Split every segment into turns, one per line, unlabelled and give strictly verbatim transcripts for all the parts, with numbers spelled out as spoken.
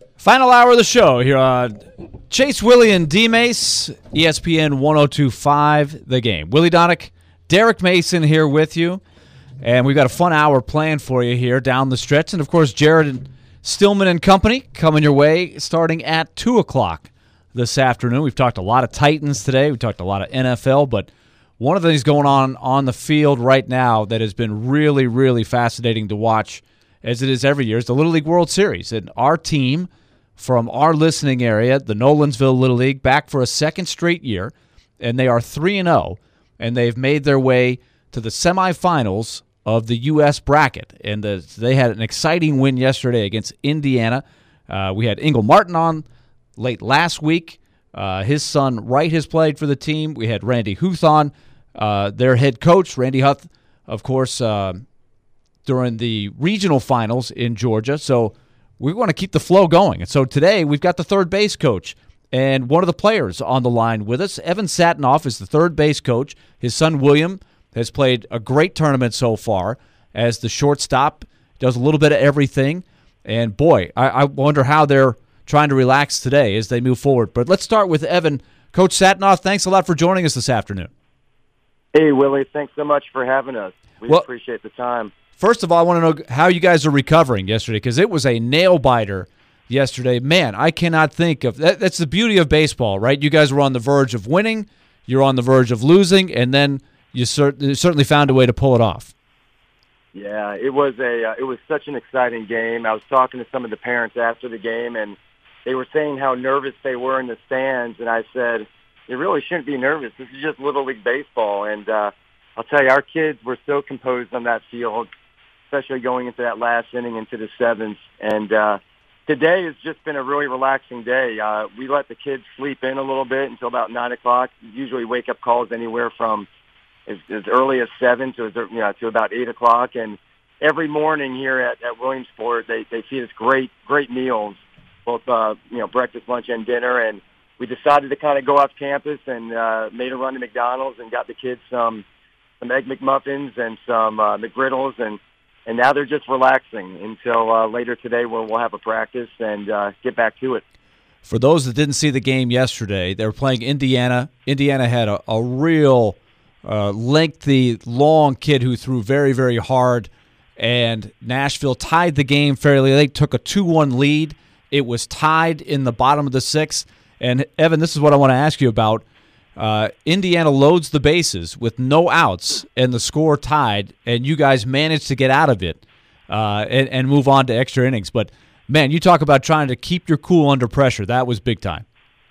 Final hour of the show here on Chase, Willie, and D-Mace, E S P N one oh two point five, The Game. Willie Donick, Derek Mason here with you, and we've got a fun hour planned for you here down the stretch. And, of course, Jared Stillman and company coming your way starting at two o'clock this afternoon. We've talked a lot of Titans today. We've talked a lot of N F L, but one of the things going on on the field right now that has been really, really fascinating to watch, as it is every year, is the Little League World Series. And our team from our listening area, the Nolensville Little League, back for a second straight year, and they are three and oh, and they've made their way to the semifinals of the U S bracket. And the, they had an exciting win yesterday against Indiana. Uh, we had Ingle Martin on late last week. Uh, his son Wright has played for the team. We had Randy Huth on, uh, their head coach. Randy Huth, of course, uh, during the regional finals in Georgia. So we want to keep the flow going. And so today we've got the third base coach and one of the players on the line with us. Evan Satinoff is the third base coach. His son William has played a great tournament so far as the shortstop, does a little bit of everything. And, boy, I, I wonder how they're trying to relax today as they move forward. But let's start with Evan. Coach Satinoff, thanks a lot for joining us this afternoon.
Hey, Willie, thanks so much for having us. We
well,
appreciate the time.
First of all, I want to know how you guys are recovering yesterday, because it was a nail-biter yesterday. Man, I cannot think of that, – that's the beauty of baseball, right? You guys were on the verge of winning, you're on the verge of losing, and then you, cert- you certainly found a way to pull it off.
Yeah, it was a uh, it was such an exciting game. I was talking to some of the parents after the game, and they were saying how nervous they were in the stands, and I said, you really shouldn't be nervous. This is just Little League Baseball, and uh, I'll tell you, our kids were so composed on that field, especially going into that last inning into the seventh. And uh, today has just been a really relaxing day. Uh, we let the kids sleep in a little bit until about nine o'clock. Usually wake-up calls anywhere from as, as early as seven to, as, you know, to about eight o'clock. And every morning here at, at Williamsport, they, they feed us great, great meals, both uh, you know, breakfast, lunch, and dinner. And we decided to kind of go off campus and uh, made a run to McDonald's and got the kids some, some Egg McMuffins and some uh, McGriddles, and And now they're just relaxing until uh, later today, where we'll have a practice and uh, get back to it.
For those that didn't see the game yesterday, they were playing Indiana. Indiana had a, a real uh, lengthy, long kid who threw very, very hard, and Nashville tied the game fairly late, took a two one lead. It was tied in the bottom of the sixth. And, Evan, this is what I want to ask you about. Uh, Indiana loads the bases with no outs and the score tied, and you guys managed to get out of it uh, and, and move on to extra innings. But, man, you talk about trying to keep your cool under pressure. That was big time.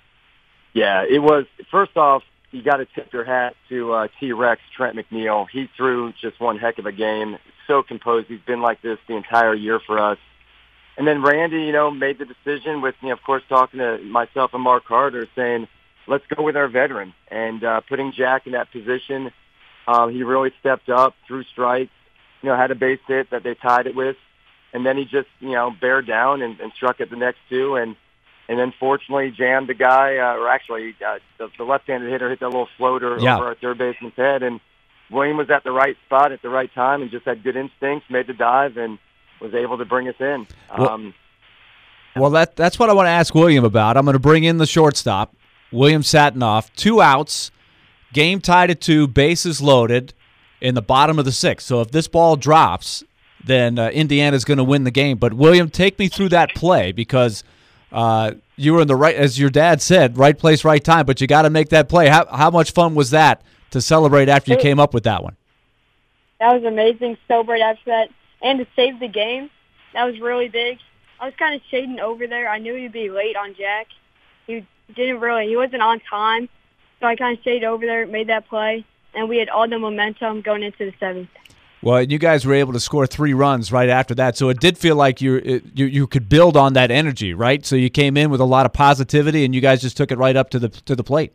Yeah, it was. First off, you got to tip your hat to uh, T-Rex, Trent McNeil. He threw just one heck of a game. So composed. He's been like this the entire year for us. And then Randy, you know, made the decision with, you know, of course, talking to myself and Mark Carter, saying, let's go with our veteran. And uh, putting Jack in that position, uh, he really stepped up, threw strikes, you know, had a base hit that they tied it with. And then he just, you know, bared down and, and struck at the next two. And, and then fortunately jammed the guy, uh, or actually uh, the, the left-handed hitter hit that little floater
yeah.
over our third baseman's head. And William was at the right spot at the right time and just had good instincts, made the dive, and was able to bring us in.
Well,
um,
well that that's what I want to ask William about. I'm going to bring in the shortstop, William Satinoff, two outs, game tied at two, bases loaded in the bottom of the sixth. So if this ball drops, then uh, Indiana's going to win the game. But, William, take me through that play, because uh, you were in the right, as your dad said, right place, right time, but you got to make that play. How, how much fun was that to celebrate after you came up with that one?
That was amazing, celebrate after that, and to save the game. That was really big. I was kind of shading over there. I knew he'd be late on Jack. He didn't really, he wasn't on time, so I kind of stayed over there, made that play, and we had all the momentum going into the seventh.
Well, you guys were able to score three runs right after that, so it did feel like you you you could build on that energy, right? So you came in with a lot of positivity, and you guys just took it right up to the to the plate.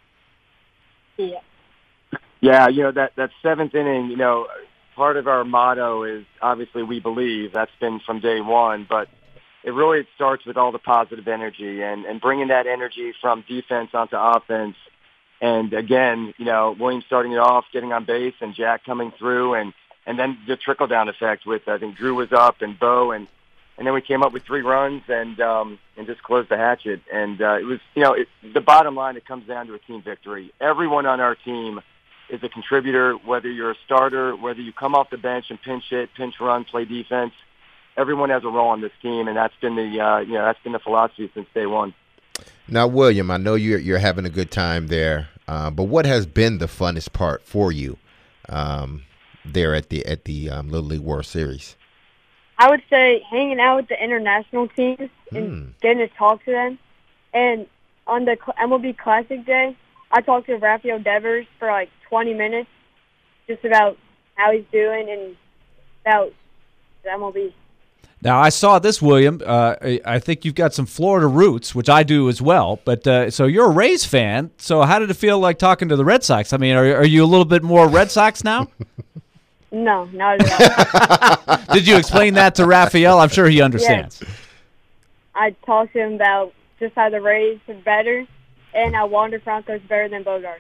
Yeah.
Yeah, you know, that, that seventh inning, you know, part of our motto is obviously we believe. That's been from day one, but it really it starts with all the positive energy and, and bringing that energy from defense onto offense. And, again, you know, William starting it off, getting on base, and Jack coming through, and, and then the trickle-down effect with, I think, Drew was up and Bo, and and then we came up with three runs and um, and just closed the hatchet. And uh, it was, you know, it, the bottom line, it comes down to a team victory. Everyone on our team is a contributor, whether you're a starter, whether you come off the bench and pinch hit, pinch run, play defense. Everyone has a role on this team, and that's been the uh, you know that's been the philosophy since day one.
Now, William, I know you're you're having a good time there, uh, but what has been the funnest part for you um, there at the at the um, Little League World Series?
I would say hanging out with the international teams and
Hmm.
getting to talk to them. And on the Cl- M L B Classic Day, I talked to Rafael Devers for like twenty minutes just about how he's doing and about the M L B.
Now, I saw this, William. Uh, I, I think you've got some Florida roots, which I do as well. But uh, so you're a Rays fan. So how did it feel like talking to the Red Sox? I mean, are, are you a little bit more Red Sox now?
No, not at all.
Did you explain that to Raphael? I'm sure he understands.
I talked to him about just how the Rays are better and how Wander Franco's better than Bogart.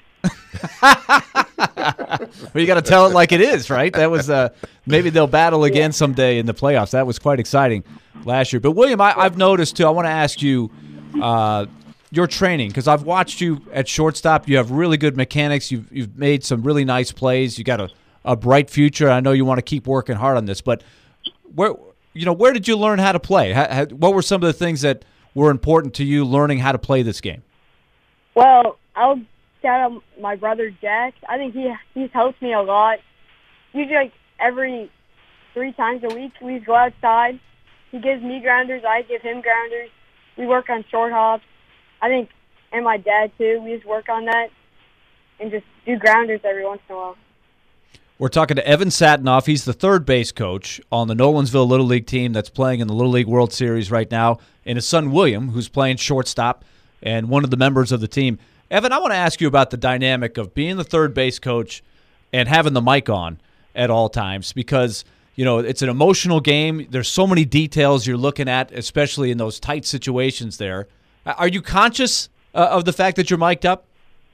Well, you got to tell it like it is, right? That was uh, maybe they'll battle again someday in the playoffs. That was quite exciting last year. But William, I, I've noticed too. I want to ask you uh, your training because I've watched you at shortstop. You have really good mechanics. You've you've made some really nice plays. You got a, a bright future. I know you want to keep working hard on this, but where you know where did you learn how to play? How, how, what were some of the things that were important to you learning how to play this game?
Well, I'll shout out my brother Jack. I think he he's helped me a lot. Usually, like every three times a week, we go outside. He gives me grounders. I give him grounders. We work on short hops. I think, and my dad too. We just work on that and just do grounders every once in a while.
We're talking to Evan Satinoff. He's the third base coach on the Nolensville Little League team that's playing in the Little League World Series right now, and his son William, who's playing shortstop and one of the members of the team. Evan, I want to ask you about the dynamic of being the third base coach and having the mic on at all times because, you know, it's an emotional game. There's so many details you're looking at, especially in those tight situations there. Are you conscious uh, of the fact that you're mic'd up?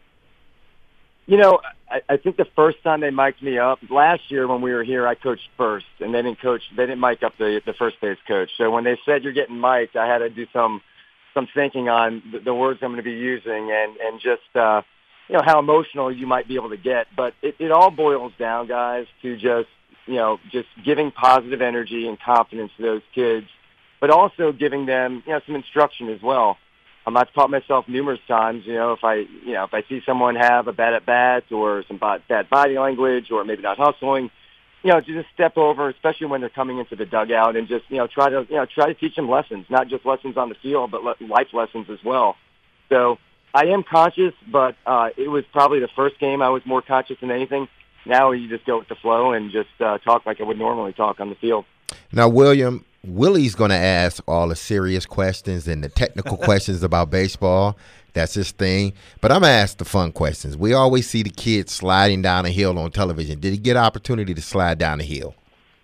You know, I, I think the first time they mic'd me up last year when we were here, I coached first, and they didn't coach. They didn't mic up the the first base coach. So when they said you're getting mic'd, I had to do some some thinking on the, the words I'm going to be using and and just uh, you know how emotional you might be able to get. But it, it all boils down, guys, to just you know just giving positive energy and confidence to those kids, but also giving them you know some instruction as well. Um, I've taught myself numerous times, you know, if I, you know, if I see someone have a bad at bat or some bad body language or maybe not hustling, you know, to just step over, especially when they're coming into the dugout, and just, you know, try to, you know, try to teach them lessons, not just lessons on the field, but life lessons as well. So I am conscious, but uh, it was probably the first game I was more conscious than anything. Now you just go with the flow and just uh, talk like I would normally talk on the field.
Now, William, Willie's going to ask all the serious questions and the technical questions about baseball. That's his thing. But I'm going to ask the fun questions. We always see the kids sliding down a hill on television. Did he get an opportunity to slide down a hill?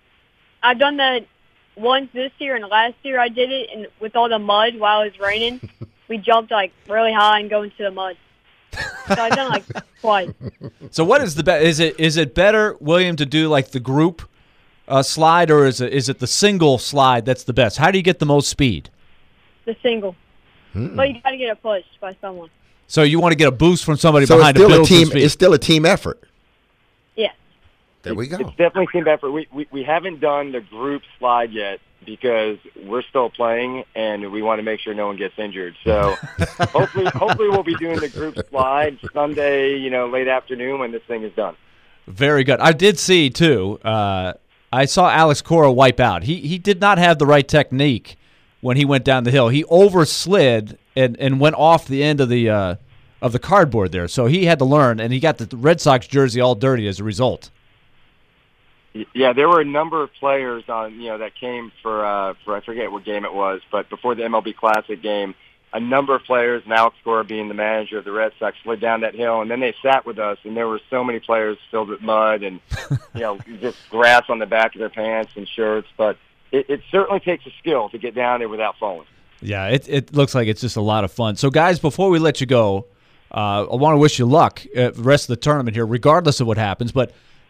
I've done that once this year, and last year I did it, and with all the mud while it was raining, we jumped like really high and go into the mud. So I've done like twice.
So what is the be- is it is it better, William, to do like the group uh, slide, or is it is it the single slide that's the best? How do you get the most speed?
The single.
Hmm.
But you got to get it pushed by someone.
So you want to get a boost from somebody
So it's
behind to
still a
build some
team.
speed.
It's still a team effort.
Yeah.
There we go.
It's definitely team effort. We, we we haven't done the group slide yet because we're still playing and we want to make sure no one gets injured. So hopefully hopefully we'll be doing the group slide Sunday, you know, late afternoon when this thing is done.
Very good. I did see too. Uh, I saw Alex Cora wipe out. He he did not have the right technique when he went down the hill. He overslid and, and went off the end of the uh, of the cardboard there. So he had to learn, and he got the Red Sox jersey all dirty as a result.
Yeah, there were a number of players on, you know, that came for, uh, for I forget what game it was, but before the M L B Classic game, a number of players, and Alex Cora being the manager of the Red Sox, slid down that hill, and then they sat with us, and there were so many players filled with mud and, you know, just grass on the back of their pants and shirts. But it, it certainly takes a skill to get down there without falling.
Yeah, it it looks like it's just a lot of fun. So, guys, before we let you go, uh, I want to wish you luck at the rest of the tournament here, regardless of what happens. But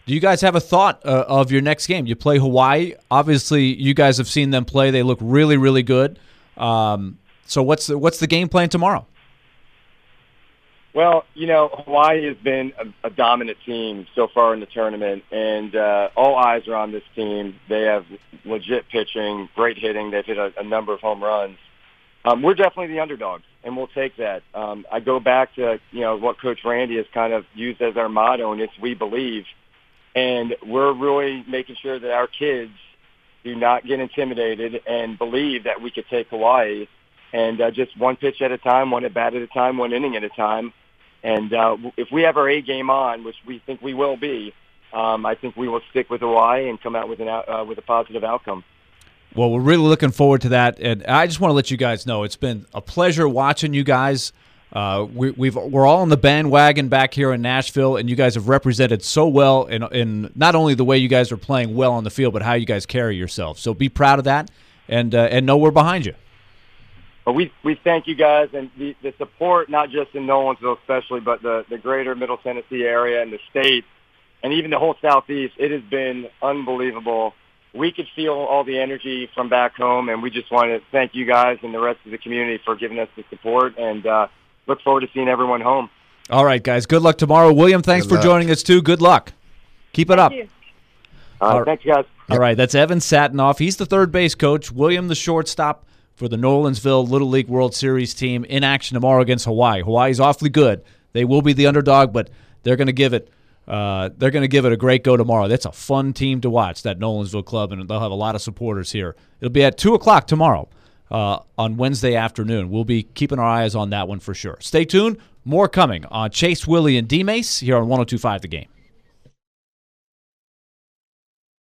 Do you guys have a thought uh, of your next game? You play Hawaii. Obviously, you guys have seen them play. They look really, really good. Um, so what's the, what's the game plan tomorrow?
Well, you know, Hawaii has been a, a dominant team so far in the tournament, and uh, all eyes are on this team. They have legit pitching, great hitting. They've hit a, a number of home runs. Um, we're definitely the underdogs, and we'll take that. Um, I go back to, you know, what Coach Randy has kind of used as our motto, and it's "We Believe." And we're really making sure that our kids do not get intimidated and believe that we could take Hawaii, and uh, just one pitch at a time, one at bat at a time, one inning at a time. And uh, if we have our A game on, which we think we will be, um, I think we will stick with Hawaii and come out with an out, uh, with a positive outcome.
Well, we're really looking forward to that, and I just want to let you guys know it's been a pleasure watching you guys. Uh, we, we've we're all on the bandwagon back here in Nashville, and you guys have represented so well in in not only the way you guys are playing well on the field, but how you guys carry yourselves. So be proud of that, and uh, and know we're behind you.
Well, we we thank you guys, and the, the support, not just in Nolensville especially, but the, the greater Middle Tennessee area and the state, and even the whole Southeast. It has been unbelievable. We could feel all the energy from back home, and we just want to thank you guys and the rest of the community for giving us the support, and uh, look forward to seeing everyone home.
All right, guys. Good luck tomorrow. William, thanks
Good
for
luck.
joining us, too. Good luck. Keep it
Thank
up.
you.
Uh,
All right.
Thanks, guys.
All right, that's Evan Satinoff. He's the third base coach. William, the shortstop for the Nolensville Little League World Series team in action tomorrow against Hawaii. Hawaii's awfully good. They will be the underdog, but they're going to give it uh, they're going to give it a great go tomorrow. That's a fun team to watch, that Nolensville club, and they'll have a lot of supporters here. It'll be at two o'clock tomorrow uh, on Wednesday afternoon. We'll be keeping our eyes on that one for sure. Stay tuned. More coming on Chase, Willie, and D-Mace here on one oh two point five The Game.